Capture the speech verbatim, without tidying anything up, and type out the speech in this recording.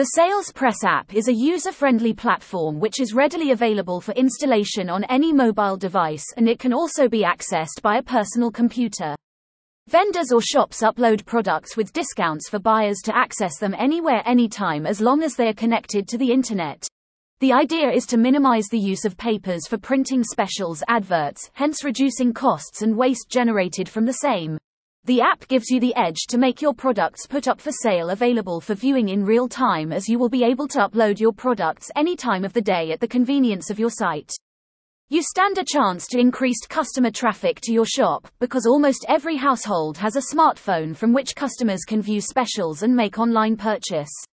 The SalesPress app is a user-friendly platform which is readily available for installation on any mobile device, and it can also be accessed by a personal computer. Vendors or shops upload products with discounts for buyers to access them anywhere, anytime, as long as they are connected to the internet. The idea is to minimize the use of papers for printing specials adverts, hence reducing costs and waste generated from the same. The app gives you the edge to make your products put up for sale available for viewing in real time, as you will be able to upload your products any time of the day at the convenience of your site. You stand a chance to increased customer traffic to your shop, because almost every household has a smartphone from which customers can view specials and make online purchase.